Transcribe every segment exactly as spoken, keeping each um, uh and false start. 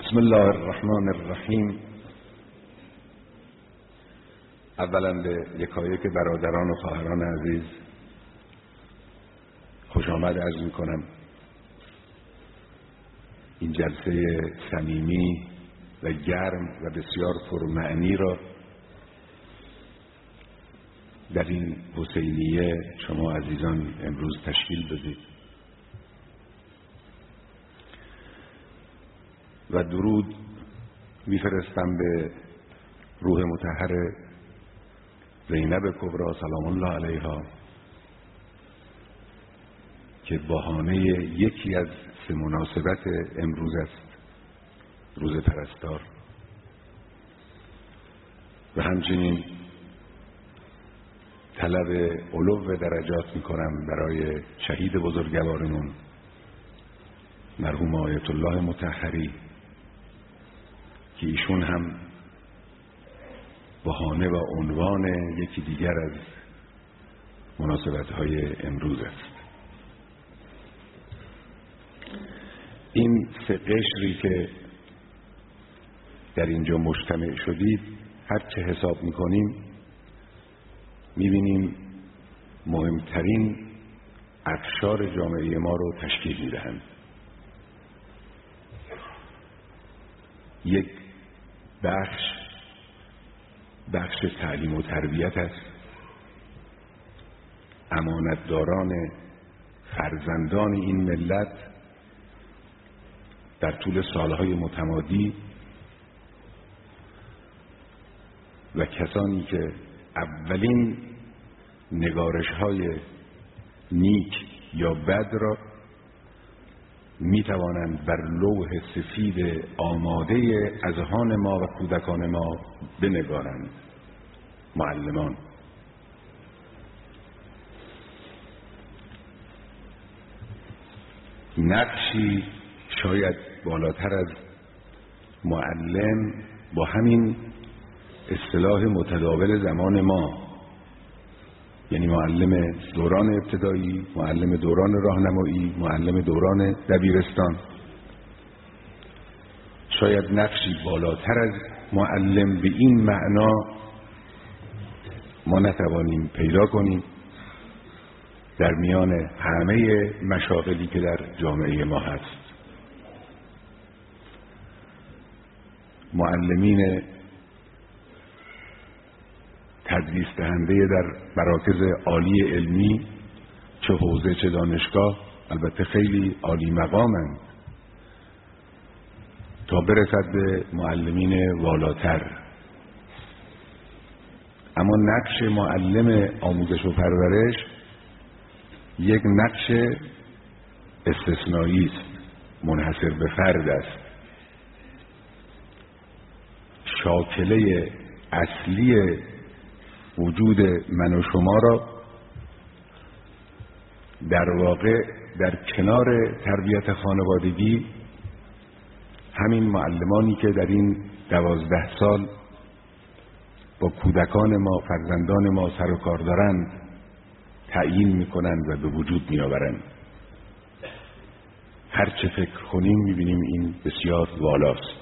بسم الله الرحمن الرحیم. اولا به یکایک برادران و خواهران عزیز خوش آمد عرض می کنم. این جلسه صمیمی و گرم و بسیار پرمعنی را در این حسینیه شما عزیزان امروز تشکیل دادید و درود میفرستم به روح مطهر زینب کبری سلام الله علیها که بهانه یکی از سه مناسبت امروز است، روز پرستار، و همچنین طلب علو درجات میکنم برای شهید بزرگوارمون مرحوم آیت الله مطهری که ایشون هم بهانه و عنوان یکی دیگر از مناسبت‌های امروز است. این سه قشری که در اینجا مجتمع شدید هر چه حساب میکنیم میبینیم مهمترین اقشار جامعه ما رو تشکیل میدهند. یک بخش بخش تعلیم و تربیت است، امانتداران فرزندان این ملت در طول سالهای متمادی و کسانی که اولین نگارش‌های نیک یا بد را می توانند بر لوح سفید آماده اذهان ما و کودکان ما بنگارند. معلمان نقشی شاید بالاتر از معلم با همین اصطلاح متداول زمان ما، یعنی معلم دوران ابتدایی، معلم دوران راهنمایی، معلم دوران دبیرستان، شاید نقشی بالاتر از معلم به این معنا ما نتوانیم پیدا کنیم در میان همه مشاغلی که در جامعه ما هست. معلمین تدریس دهنده در مراکز عالی علمی، چه حوزه چه دانشگاه، البته خیلی عالی مقامند تا برسد به معلمین والاتر. اما نقش معلم آموزش و پرورش یک نقش استثنایی است، منحصر به فرد است. شاکله اصلی وجود من و شما را در واقع در کنار تربیت خانوادگی همین معلمانی که در این دوازده سال با کودکان ما، فرزندان ما سر و کار دارند تعیین میکنند و به وجود میآورند. هر چه فکر کنیم میبینیم این بسیار والاست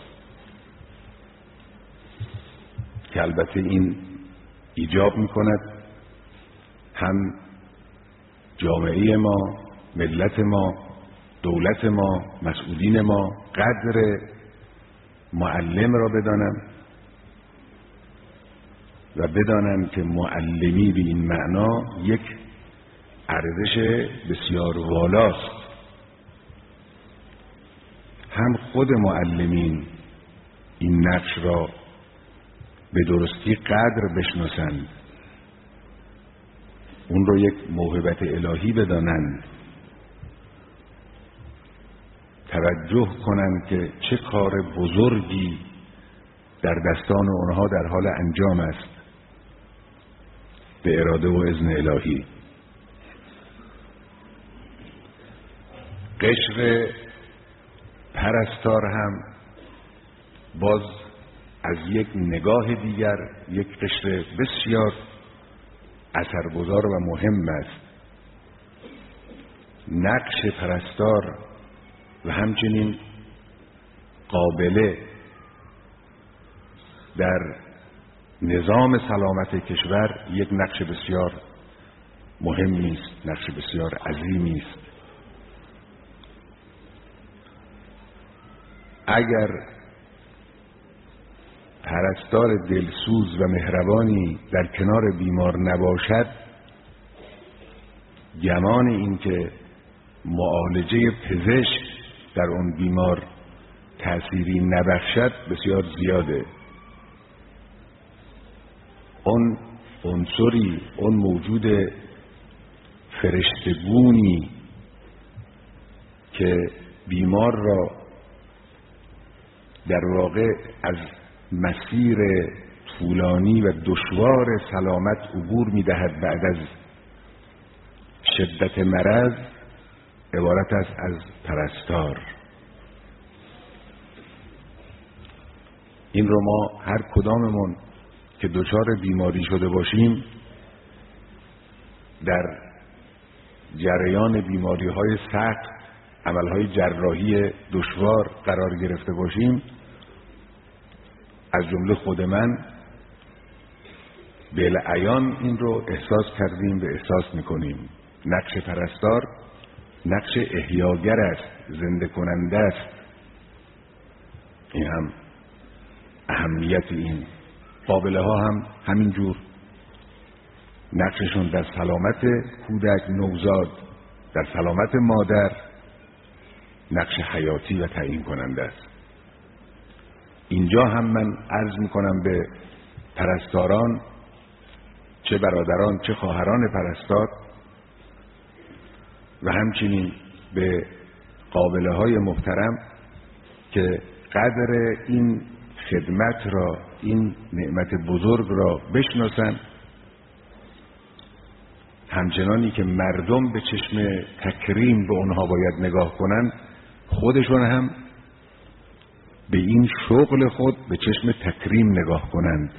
که البته این ایجاب میکند هم جامعه ما، ملت ما، دولت ما، مسئولین ما قدر معلم را بدانند و بدانند که معلمی به این معنا یک ارزش بسیار والاست. هم خود معلمین این نقش را به درستی قدر بشناسند، اون رو یک موهبت الهی بدانند، توجه کنند که چه کار بزرگی در دستان اونها در حال انجام است به اراده و اذن الهی. قشر پرستار هم باز از یک نگاه دیگر یک قشر بسیار اثرگذار و مهم است. نقش پرستار و همچنین قابله در نظام سلامت کشور یک نقش بسیار مهمی است، نقش بسیار عظیمی است. اگر پرستار دلسوز و مهربانی در کنار بیمار نباشد، گمان این که معالجه پزشک در اون بیمار تأثیری نبخشد بسیار زیاده. اون عنصری، اون موجود فرشتگونی که بیمار را در واقع از مسیر طولانی و دشوار سلامت عبور می‌دهد بعد از شدت مرض، عبارت است از پرستار. این رو ما هر کداممون که دچار بیماری شده باشیم، در جریان بیماری‌های سخت، عملهای جراحی دشوار قرار گرفته باشیم، از جمله خود من بالعیان این رو احساس کردیم و احساس میکنیم. نقش پرستار نقش احیاگر است، زنده کننده است. این هم اهمیت این قابله ها هم همینجور نقششون در سلامت کودک نوزاد، در سلامت مادر نقش حیاتی و تعیین کننده است. اینجا هم من عرض میکنم به پرستاران، چه برادران چه خواهران پرستار، و همچنین به قابله های محترم که قدر این خدمت را، این نعمت بزرگ را بشناسن، همچنانی که مردم به چشم تکریم به اونها باید نگاه کنن، خودشون هم به این شغل خود به چشم تکریم نگاه کنند،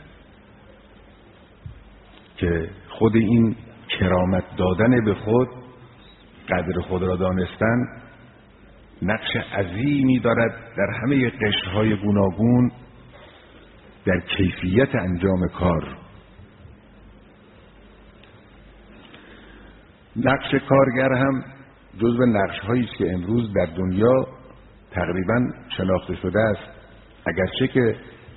که خود این کرامت دادن به خود، قدر خود را دانستن، نقش عظیمی دارد در همه قشرهای گوناگون در کیفیت انجام کار. نقش کارگر هم جزو نقش‌هایی است که امروز در دنیا تقریباً شناخته شده است، اگرچه که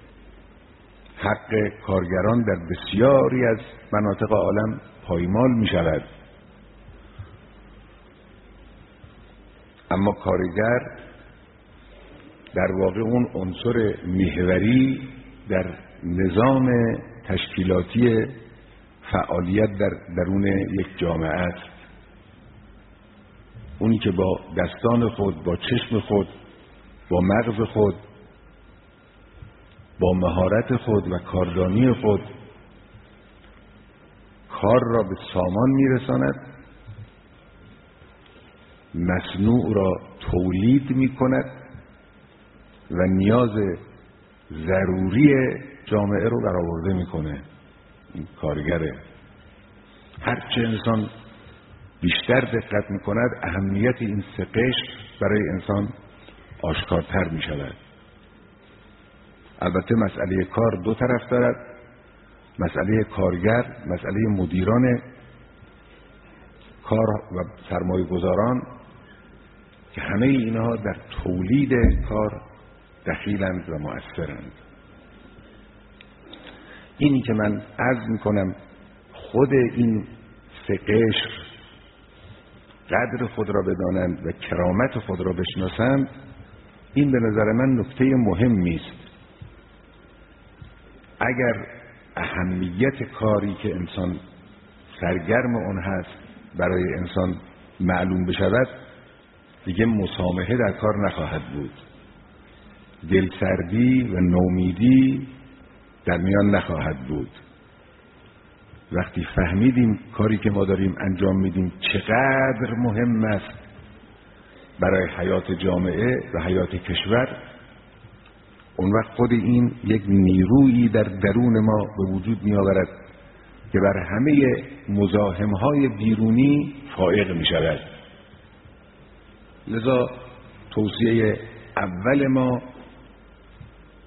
حق کارگران در بسیاری از مناطق عالم پایمال می شود، اما کارگر در واقع اون عنصر محوری در نظام تشکیلاتی فعالیت در درون یک جامعه است. اونی که با دستان خود، با چشم خود، با مغز خود، با مهارت خود و کاردانی خود کار را به سامان میرساند، مصنوع را تولید میکند و نیاز ضروری جامعه رو برآورده میکنه. این کارگره. هرچه انسان بیشتر دقت میکند، اهمیت این سه قشر برای انسان آشکارتر میشود. البته مسئله کار دو طرف دارد. مسئله کارگر، مسئله مدیران کار و سرمایه گذاران که همه اینها در تولید کار دخیلند و مؤثرند. اینی که من عرض میکنم خود این سه قشر قدر خود را بدانند و کرامت خود را بشناسند، این به نظر من نکته مهمی است. اگر اهمیت کاری که انسان سرگرم اون هست برای انسان معلوم بشود، دیگه مسامحه در کار نخواهد بود، دلسردی و نومیدی در میان نخواهد بود. وقتی فهمیدیم کاری که ما داریم انجام میدیم چقدر مهم است برای حیات جامعه و حیات کشور، اون وقت خود این یک نیرویی در درون ما به وجود می آورد که بر همه مزاحمهای بیرونی فائق می شود. لذا توصیه اول ما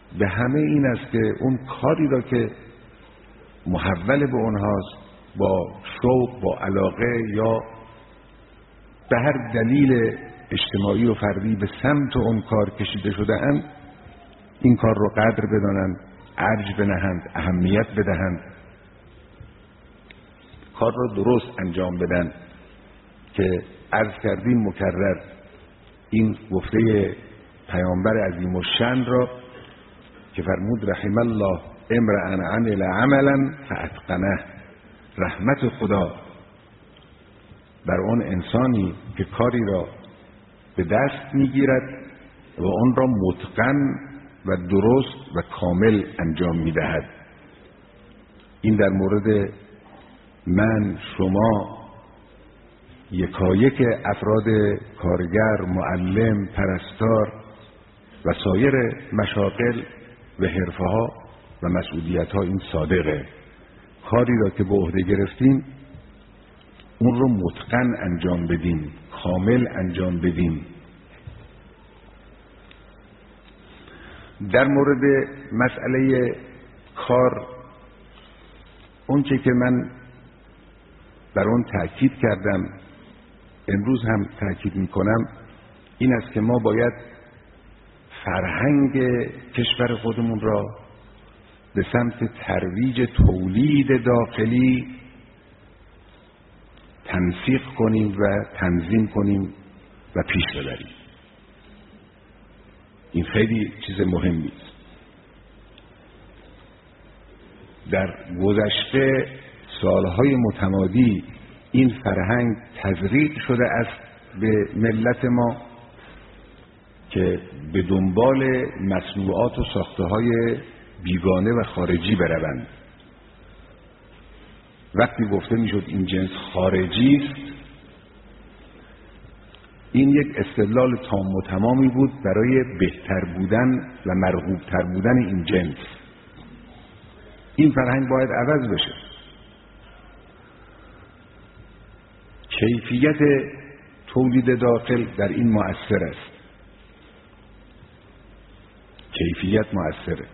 به همه این است که اون کاری را که محول به اونهاست با شوق، با علاقه یا به هر دلیل اجتماعی و فردی به سمت اون کار کشیده شده اند، این کار رو قدر بدانند، ارج بنهند، اهمیت بدهند، کار را درست انجام بدن که عرض کردیم مکرر این گفته پیامبر عظیم الشأن را که فرمود رحم الله امرأ عمل عملا فاتقنه، رحمت خدا بر اون انسانی که کاری را به دست میگیرد و اون را متقن و درست و کامل انجام میدهد. این در مورد من، شما، یکایک افراد کارگر، معلم، پرستار و سایر مشاغل و حرفه ها و مسئولیت ها این صادقه. کاری را که به عهده گرفتیم اون رو متقن انجام بدیم، کامل انجام بدیم. در مورد مسئله کار، اون چه که من بر اون تأکید کردم، امروز هم تأکید میکنم، این است که ما باید فرهنگ کشور خودمون را به سمت ترویج تولید داخلی تنسیق کنیم و تنظیم کنیم و پیش ببریم. این خیلی چیز مهمی است. در گذشته سالهای متمادی این فرهنگ تزریق شده است به ملت ما که به دنبال مصنوعات و ساخته‌های بیگانه و خارجی بروند. وقتی گفته میشد این جنس خارجی است، این یک استدلال تام و تمامی بود برای بهتر بودن و مرغوبتر بودن این جنس. این فرهنگ باید عوض بشه. کیفیت تولید داخل در این مؤثر است. کیفیت مؤثره.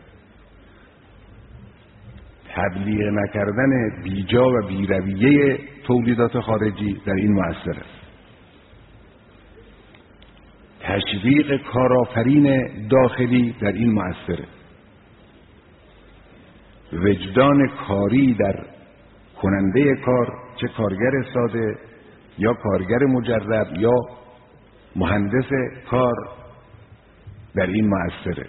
تبلیغ نکردن بیجا و بیرویه تولیدات خارجی در این مؤثر است. تشویق کارآفرین داخلی در این مؤثره. وجدان کاری در کننده کار، چه کارگر ساده یا کارگر مجرب یا مهندس کار، در این مؤثره.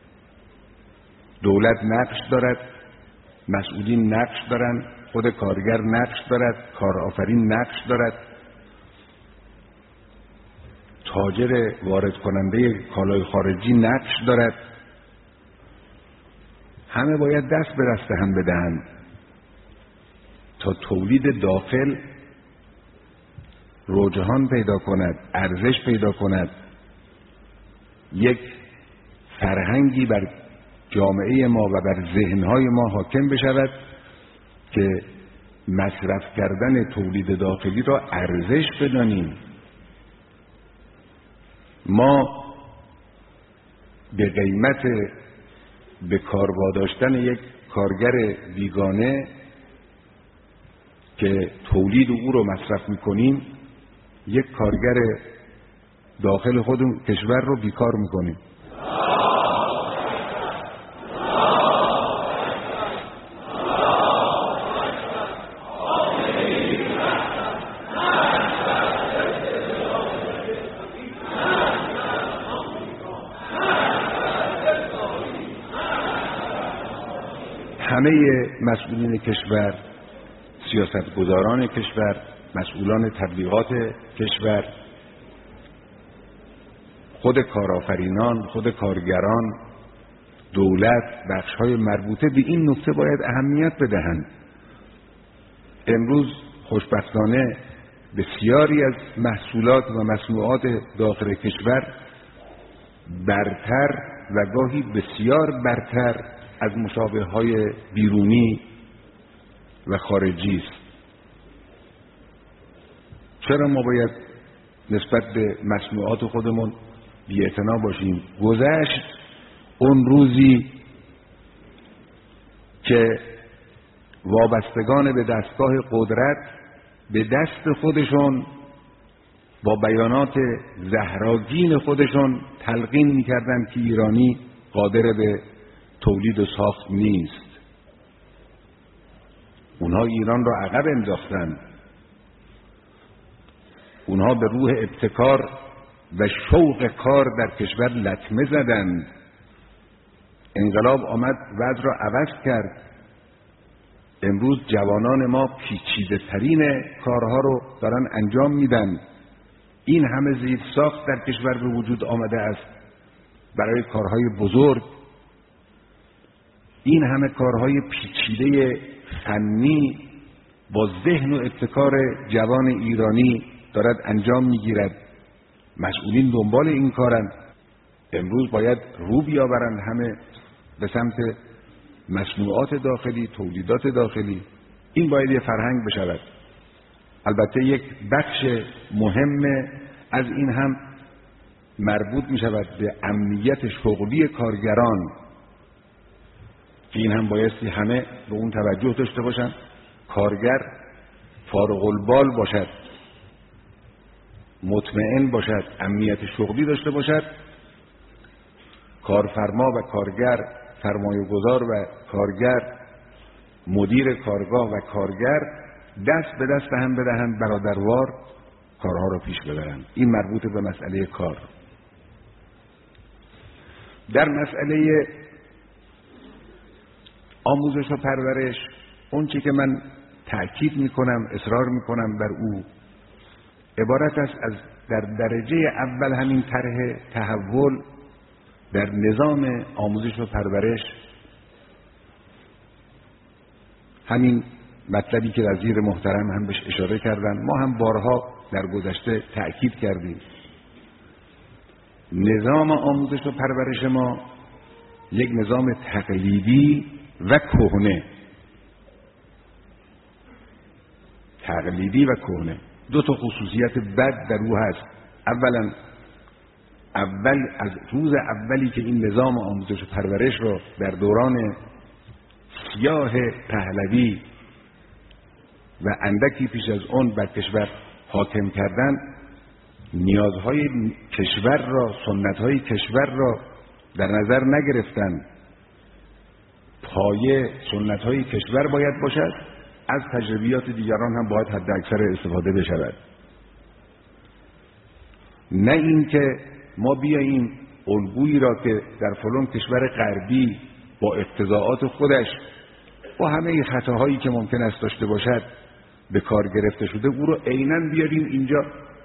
دولت نقش دارد، مسئولین نقش دارند، خود کارگر نقش دارد، کارآفرین نقش دارد، تاجر وارد کننده کالای خارجی نقش دارد. همه باید دست به دست هم بدهند تا تولید داخل رجحان پیدا کند، ارزش پیدا کند، یک فرهنگی بر جامعه ما و بر ذهنهای ما حاکم بشود که مصرف کردن تولید داخلی را ارزش بدانیم. ما به قیمت به کار واداشتن یک کارگر بیگانه که تولید او رو مصرف میکنیم، یک کارگر داخل خودمون کشور رو بیکار میکنیم. همه مسئولین کشور، سیاستگزاران کشور، مسئولان تبلیغات کشور، خود کارآفرینان، خود کارگران، دولت، بخش‌های مربوطه به این نکته باید اهمیت بدهند. امروز خوشبختانه بسیاری از محصولات و مصنوعات داخل کشور برتر و گاهی بسیار برتر از مشابه‌های بیرونی و خارجی است. چرا ما باید نسبت به مصنوعات خودمون بی‌اعتنا باشیم؟ گذشت اون روزی که وابستگان به دستگاه قدرت به دست خودشون با بیانات زهراگین خودشون تلقین می‌کردند که ایرانی قادر به تولید و ساخت نیست. اونها ایران را عقب انداختند. اونها به روح ابتکار و شوق کار در کشور لطمه زدند. انقلاب آمد وضع را عوض کرد. امروز جوانان ما پیچیده ترین کارها رو دارن انجام میدن. این همه زیر ساخت در کشور به وجود آمده است برای کارهای بزرگ. این همه کارهای پیچیده فنی با ذهن و ابتکار جوان ایرانی دارد انجام میگیرد. مسئولین دنبال این کارند. امروز باید رو بیاورند همه به سمت مصنوعات داخلی، تولیدات داخلی. این باید یه فرهنگ بشود. البته یک بخش مهم از این هم مربوط می شود به امنیت شغلی کارگران که این هم بایستی همه به اون توجه داشته باشند. کارگر فارغ البال باشد، مطمئن باشد، امنیت شغلی داشته باشد. کارفرما و کارگر، سرمایه‌گذار و کارگر، مدیر کارگاه و کارگر دست به دست هم بدهند، برادروار کارها را پیش ببرند. این مربوط به مسئله کار. در مسئله آموزش و پرورش، اون چی که من تأکید میکنم، اصرار میکنم بر او، عبارت است از در درجه اول همین طرح تحول در نظام آموزش و پرورش، همین مطلبی که وزیر محترم هم بهش اشاره کردن، ما هم بارها در گذشته تأکید کردیم. نظام آموزش و پرورش ما یک نظام تقلیدی و کهنه، تقلیدی و کهنه. دو تا خصوصیت بد در او هست. اولا، اول از روز اولی که این نظام آموزش و پرورش رو در دوران سیاه پهلوی و اندکی پیش از اون بر کشور حاکم کردن، نیازهای کشور را، سنتهای کشور را در نظر نگرفتند. پایه سنتهای کشور باید باشد، از تجربیات دیگران هم باید حد اکثر استفاده بشود. نه اینکه ما بیاییم الگویی را که در فلان کشور غربی با اقتضاعات خودش با همه خطاهایی که ممکن است داشته باشد به کار گرفته شده، او رو عیناً بیاریم اینجا.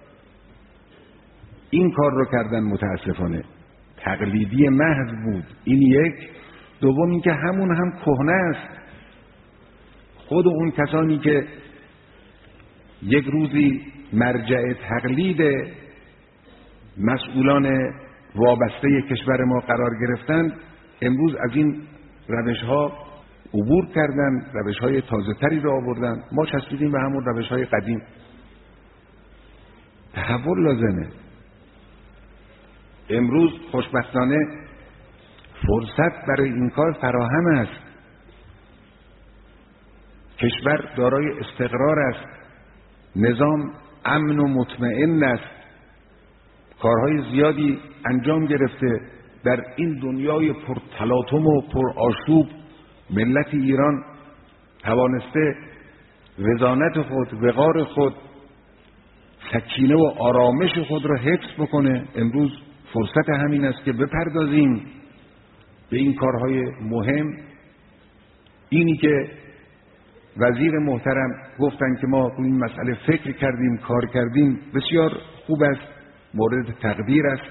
این کار رو کردن متاسفانه. تقلیدی محض بود. این یک. دوم اینکه همون هم کهنه است. خود اون کسانی که یک روزی مرجع تقلید مسئولان وابسته کشور ما قرار گرفتند، امروز از این روش‌ها عبور کردند، روش‌های تازه‌تری را آوردند. ما چسبیدیم به همون روش‌های قدیم. تحول لازمه. امروز خوشبختانه فرصت برای این کار فراهم است. کشور دارای استقرار است، نظام امن و مطمئن است، کارهای زیادی انجام گرفته. در این دنیای پر تلاطم و پر آشوب ملت ایران توانسته وزانت خود، وقار خود، سکینه و آرامش خود را حفظ بکنه. امروز فرصت همین است که بپردازیم به این کارهای مهم. اینی که وزیر محترم گفتن که ما روی این مسئله فکر کردیم، کار کردیم، بسیار خوب است، مورد تقدیر است،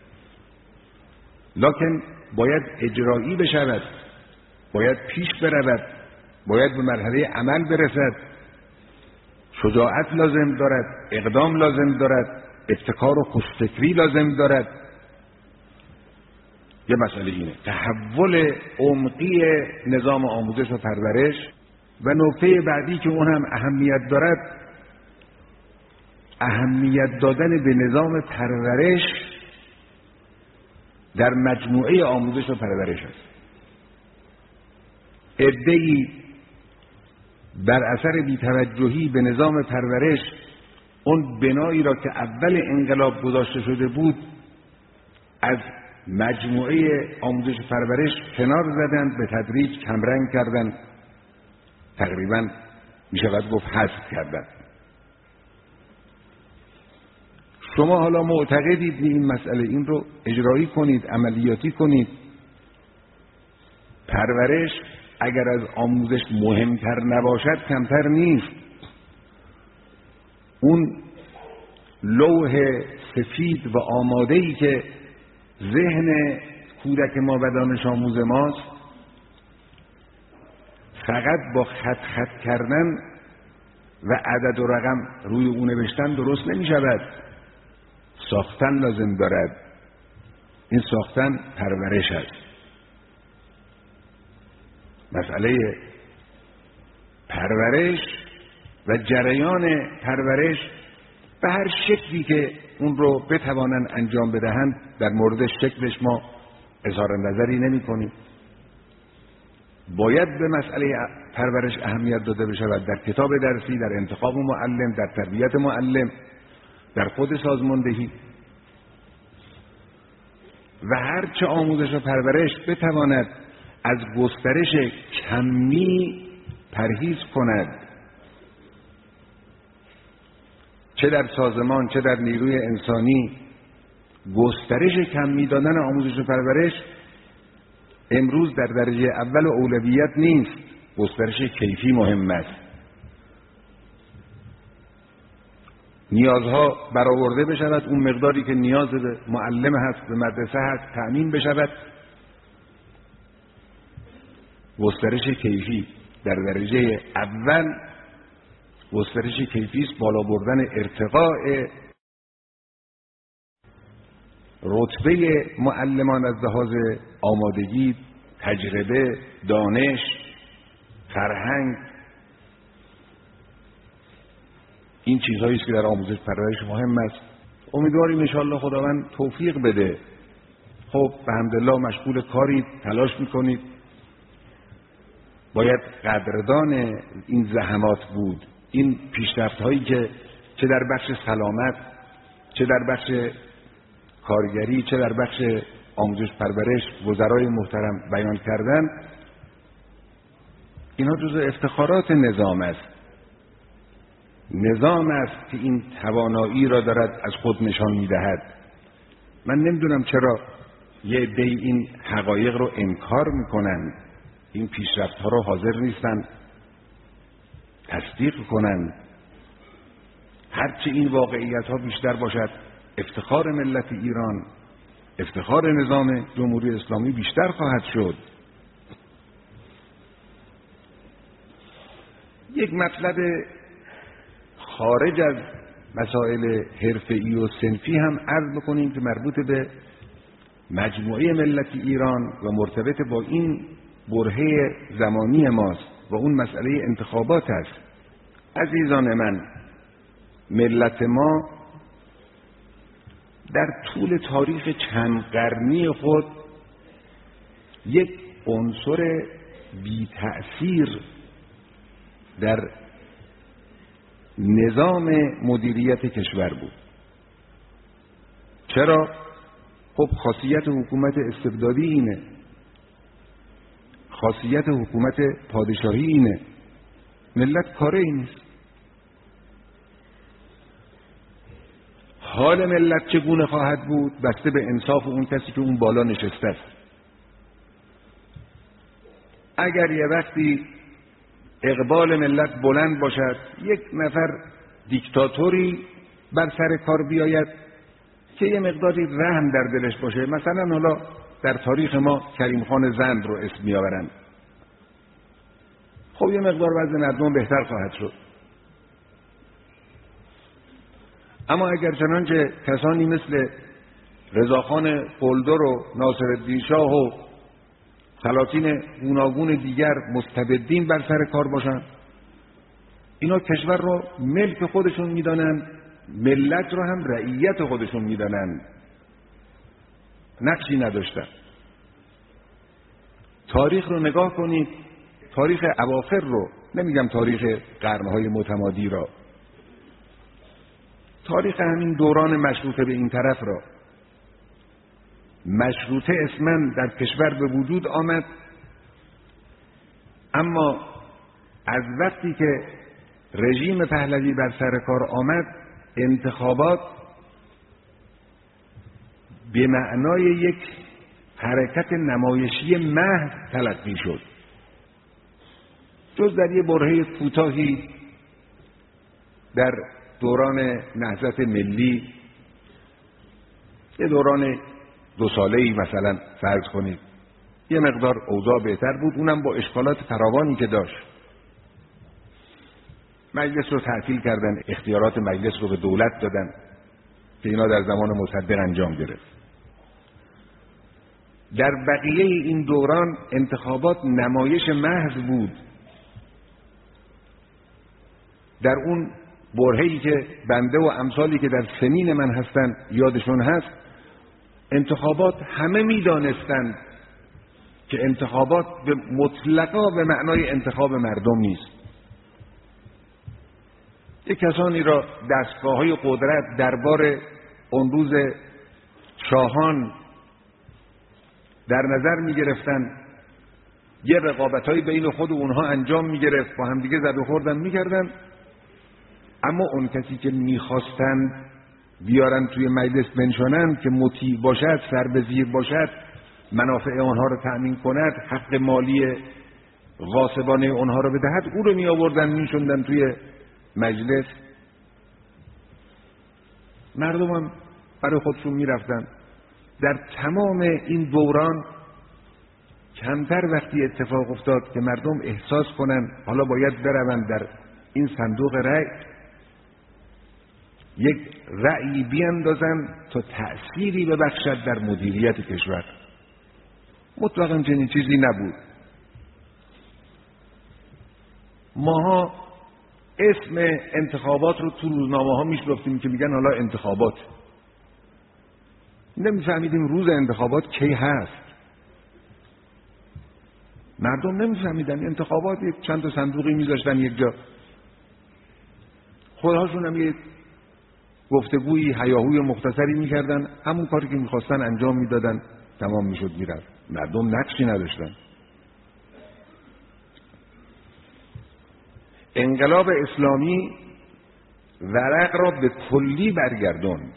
لکن باید اجرایی بشود، باید پیش برود، باید به مرحله عمل برسد. شجاعت لازم دارد، اقدام لازم دارد، ابتکار و خوشفکری لازم دارد. یه مسئله اینه، تحول عمقی نظام آموزش و پرورش. و نکته بعدی که اون هم اهمیت دارد، اهمیت دادن به نظام پرورش در مجموعه آموزش و پرورش است. عده‌ای بر اثر بی‌توجهی به نظام پرورش اون بنایی را که اول انقلاب گذاشته شده بود از مجموعه آموزش پرورش کنار زدند، به تدریج کمرنگ کردند، تقریبا می شود گفت حذف کردند. شما حالا معتقدید به این مسئله، این رو اجرایی کنید، عملیاتی کنید. پرورش اگر از آموزش مهمتر نباشد کمتر نیست. اون لوح سفید و آماده‌ای که ذهن کودک ما و دانش آموز ماست، فقط با خط خط کردن و عدد و رقم روی اون نوشتن درست نمی شود. ساختن لازم دارد. این ساختن پرورش است. مسئله پرورش و جریان پرورش به هر شکلی که اون رو بتوانند انجام بدهند، در مورد شکلش ما اظهار نظری نمی کنیم. باید به مسئله پرورش اهمیت داده بشود در کتاب درسی، در انتخاب معلم، در تربیت معلم، در خود سازماندهی. و هرچه آموزش و پرورش بتواند از گسترش کمی پرهیز کند، چه در سازمان چه در نیروی انسانی، گسترش کمی دادن آموزش و پرورش امروز در درجه اول و اولویت نیست. گسترش کیفی مهم است. نیازها برآورده بشود، اون مقداری که نیاز به معلم هست، به مدرسه هست، تأمین بشود. گسترش کیفی در درجه اول گسترش کیفی است، بالا بردن ارتقاء رتبه معلمان از لحاظ آمادگی، تجربه، دانش، فرهنگ. این چیزهایی است که در آموزش پرورش مهم است. امیدواریم ان شاءالله خداوند توفیق بده. خب به حمدالله مشغول کاری تلاش میکنید. باید قدردان این زحمات بود، این پیشرفت هایی که چه در بخش سلامت، چه در بخش کارگری، چه در بخش آموزش پرورش وزرای محترم بیان کردن، اینها جزو افتخارات نظام است. نظام است که این توانایی را دارد از خود نشان میدهد. من نمیدونم چرا یه عده‌ای این حقایق رو انکار میکنن، این پیشرفت ها رو حاضر نیستن تصدیق کنن. هرچه این واقعیت ها بیشتر باشد، افتخار ملت ایران، افتخار نظام جمهوری اسلامی بیشتر خواهد شد. یک مطلب خارج از مسائل حرفه‌ای و صنفی هم عرض بکنیم که مربوط به مجموعه ملت ایران و مرتبط با این برهه زمانی ماست و اون مسئله انتخابات است. عزیزان من، ملت ما در طول تاریخ چند قرنی خود یک عنصر بی تأثیر در نظام مدیریت کشور بود. چرا؟ خب خاصیت حکومت استبدادی اینه، خاصیت حکومت پادشاهی اینه. ملت کاره این نیست. حال ملت چگونه خواهد بود بسته به انصاف اون کسی که اون بالا نشسته است. اگر یه وقتی اقبال ملت بلند باشد، یک نفر دیکتاتوری بر سر کار بیاید که یه مقداری رحم در دلش باشه، مثلا حالا در تاریخ ما کریم خان زند رو اسم میآورند، خب یه مقدار وضع مردم بهتر خواهد شد. اما اگر چنانچه کسانی مثل رضاخان قلدر و ناصرالدین شاه و سلاطین گوناگون دیگر مستبدین بر سر کار باشن، اینا کشور رو ملک خودشون میدانن، ملت رو هم رعیت خودشون میدانن، نقشی نداشتن. تاریخ رو نگاه کنید، تاریخ اواخر رو، نمیگم تاریخ قرنهای متمادی را، تاریخ همین دوران مشروطه به این طرف را. مشروطه اسماً در کشور به وجود آمد، اما از وقتی که رژیم پهلوی بر سر کار آمد، انتخابات به معنای یک حرکت نمایشی محض تلقی شد. جز در یه برهه کوتاهی در دوران نهضت ملی، یه دوران دو ساله‌ای مثلا فرض کنید، یه مقدار اوضاع بهتر بود، اونم با اشکالات فراوانی که داشت. مجلس رو تعطیل کردن، اختیارات مجلس رو به دولت دادن که اینا در زمان مصدق انجام گرفت. در بقیه این دوران انتخابات نمایش محض بود. در اون برهه‌ای که بنده و امثالی که در سنین من هستن یادشون هست، انتخابات همه میدانستند که انتخابات به مطلقا به معنای انتخاب مردم نیست. یک کسانی را دستگاه‌های قدرت دربار اون روز شاهان در نظر می گرفتن، یه رقابت‌های بین خود اونها انجام می گرفت، با هم دیگه زد و خوردن می کردن، اما اون کسی که می خواستن بیارن توی مجلس بنشانن که مطیع باشد، سر به زیر باشد، منافع آنها رو تأمین کند، حق مالی غاصبانه اونها رو بدهد، او رو می آوردن می شوندن توی مجلس. مردم هم برای خودشون می رفتن. در تمام این دوران کمتر وقتی اتفاق افتاد که مردم احساس کنن حالا باید بروند در این صندوق رأی یک رأیی بیاندازن تا تأثیری ببخشد در مدیریت کشور. مطلقاً چنین چیزی نبود. ماها اسم انتخابات رو تو روزنامه ها میشنفتیم که میگن حالا انتخابات. نمیفهمیدیم روز انتخابات کی هست. مردم نمیفهمیدن انتخابات یک چند تا صندوقی میذاشتن یک جا، خودهاشون هم یک گفتگویی هیاهوی مختصری میکردن، همون کاری که میخواستن انجام میدادن، تمام میشد میرفت. مردم نقشی نداشتن. انقلاب اسلامی ورق را به کلی برگرداند.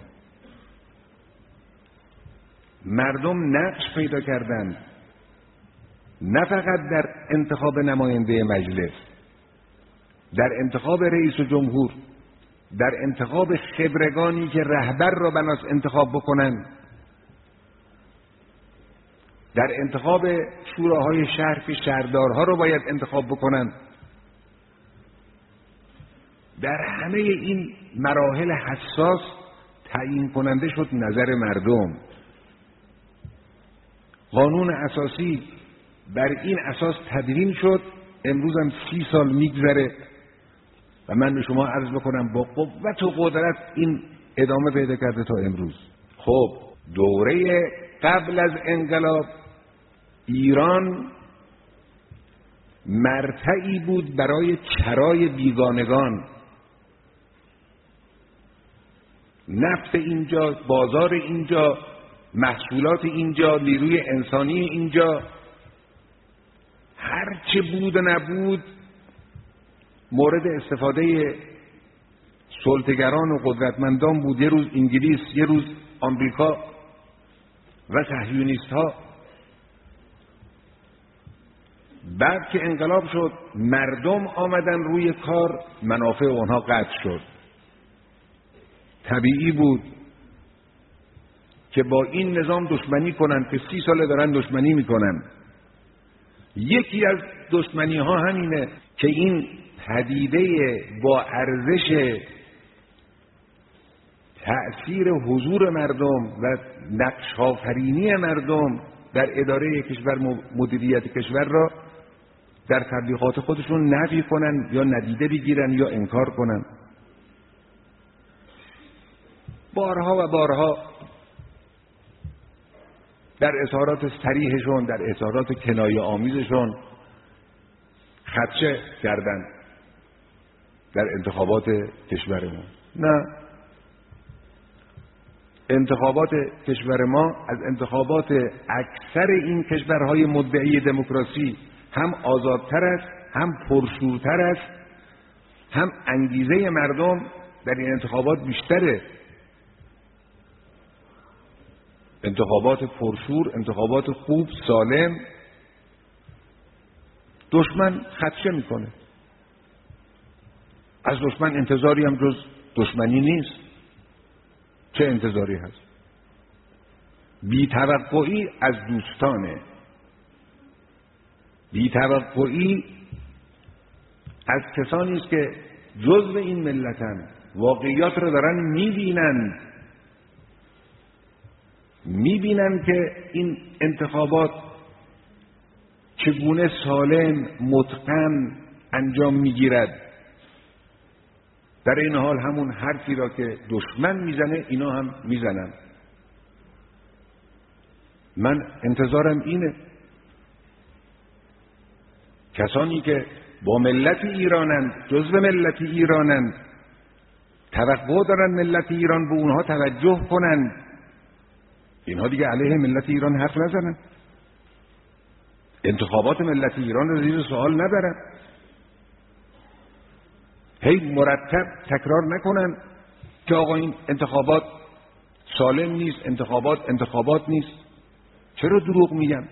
مردم نقش پیدا کردند، نه فقط در انتخاب نماینده مجلس، در انتخاب رئیس جمهور، در انتخاب خبرگانی که رهبر را بناس انتخاب بکنند، در انتخاب شوراهای شهر که شهردارها رو باید انتخاب بکنند. در همه این مراحل حساس تعیین کننده شد نظر مردم. قانون اساسی بر این اساس تدوین شد. امروز هم سی سال میگذره و من به شما عرض بکنم با قوت و قدرت این ادامه پیدا کرده تا امروز. خب دوره قبل از انقلاب ایران مرتعی بود برای چرای بیگانگان. نفت اینجا، بازار اینجا، محصولات اینجا، نیروی انسانی اینجا، هر چه بود و نبود مورد استفاده سلطه‌گران و قدرتمندان بود. یه روز انگلیس، یه روز آمریکا و صهیونیست ها. بعد که انقلاب شد مردم آمدن روی کار، منافع اونها قطع شد. طبیعی بود که با این نظام دشمنی کنن که سی ساله دارن دشمنی میکنن. یکی از دشمنی ها همینه که این پدیده با ارزش تأثیر حضور مردم و نقش آفرینی مردم در اداره کشور، مدیریت کشور را در تبلیغات خودشون نفی کنن یا ندیده بگیرن یا انکار کنن. بارها و بارها در اظهارات صریحشون، در اظهارات کنایه آمیزشون خدشه کردن در انتخابات کشور ما. نه، انتخابات کشور ما از انتخابات اکثر این کشورهای مدعی دموکراسی هم آزادتر است، هم پرشورتر است، هم انگیزه مردم در این انتخابات بیشتره. انتخابات پرشور، انتخابات خوب، سالم. دشمن خدشه میکنه. از دشمن انتظاری هم جز دشمنی نیست. چه انتظاری هست؟ بی توقعی از دوستانه، بی توقعی از کسانی است که جزو این ملتن، واقعیات رو دارن میبینن، میبینن که این انتخابات چگونه سالم متقن انجام میگیرد. در این حال همون حرفی را که دشمن میزنه اینا هم میزنن. من انتظارم اینه کسانی که با ملت ایرانند، جزو ملت ایرانند، توقع دارن ملت ایران به اونها توجه کنند، اینها دیگه علیه ملت ایران حرف نزنن، انتخابات ملت ایران رو زیر سوال نبرن، هی مرتب تکرار نکنن که آقا این انتخابات سالم نیست، انتخابات انتخابات نیست. چرا دروغ میگن؟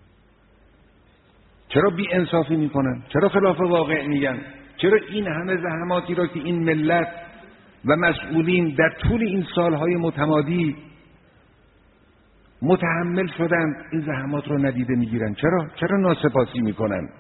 چرا بی انصافی میکنن؟ چرا خلاف واقع میگن؟ چرا این همه زحماتی را که این ملت و مسئولین در طول این سالهای متمادی متحمل شدند این زحمات رو ندیده میگیرن؟ چرا؟ چرا ناسپاسی میکنن؟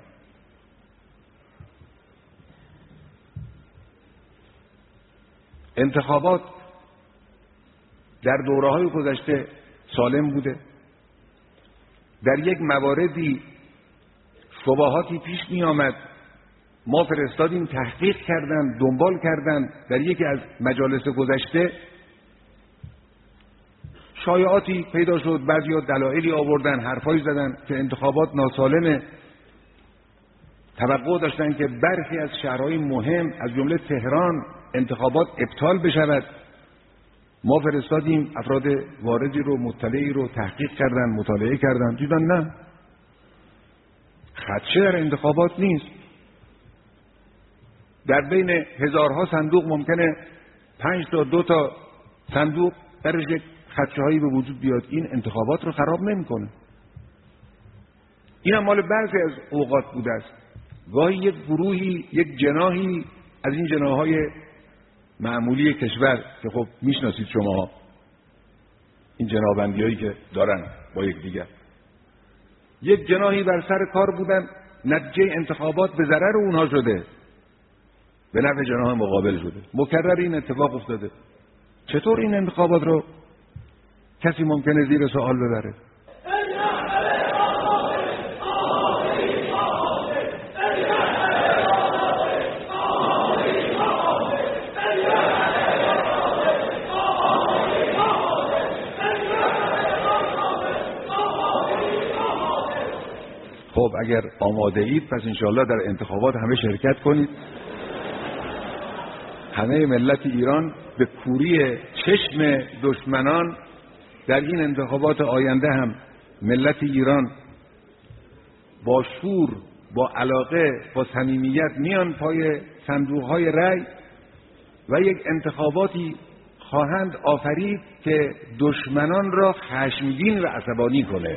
انتخابات در دوره‌های گذشته سالم بوده. در یک مواردی شبهاتی پیش می آمد، ما فرستادیم تحقیق کردن، دنبال کردن. در یکی از مجالس گذشته شایعاتی پیدا شد، بعضیا دلایلی آوردن، حرفایی زدن که انتخابات ناسالمه. توقع داشتن که برخی از شهرهای مهم از جمله تهران انتخابات ابطال بشود. ما فرستادیم افراد واردی رو، مطلعی رو تحقیق کردن، مطالعه کردن، دیدن نه، خدشه در انتخابات نیست. در بین هزارها صندوق ممکنه پنج تا دو تا صندوق درش یک خدشه هایی به وجود بیاد. این انتخابات رو خراب نمیکنه. این هم مال بعضی از اوقات بوده است. گاهی یک گروهی، یک جناحی از این جناحهای معمولی کشور که خب میشناسید شما این جنابندی هایی که دارن با یک دیگر، یک جناحی بر سر کار بودن، نتیجه انتخابات به ضرر اونها شده، به نفع جناح مقابل شده. مکرر این اتفاق افتاده. چطور این انتخابات رو کسی ممکنه زیر سوال ببره؟ خب اگر آماده اید پس انشاءالله در انتخابات همه شرکت کنید. همه ملت ایران به کوری چشم دشمنان در این انتخابات آینده هم ملت ایران با شور، با علاقه، با صمیمیت میان پای صندوق‌های رأی و یک انتخاباتی خواهند آفرید که دشمنان را خشمگین و عصبانی کنه.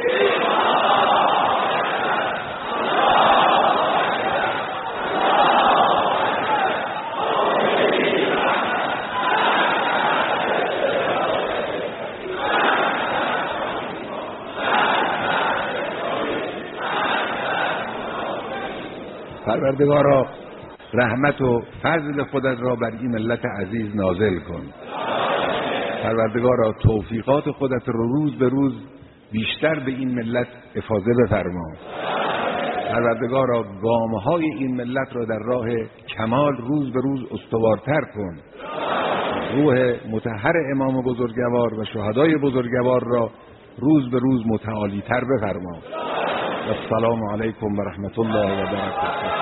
پروردگارا رحمت و فضل خودت را بر این ملت عزیز نازل کن. پروردگارا توفیقات خودت رو روز به روز بیشتر به این ملت افاضه بفرما. پروردگارا گامهای این ملت را در راه کمال روز به روز استوارتر کن. روح مطهر امام بزرگوار و شهدای بزرگوار را روز به روز متعالی‌تر بفرما. السلام علیکم و رحمت الله و برکاته.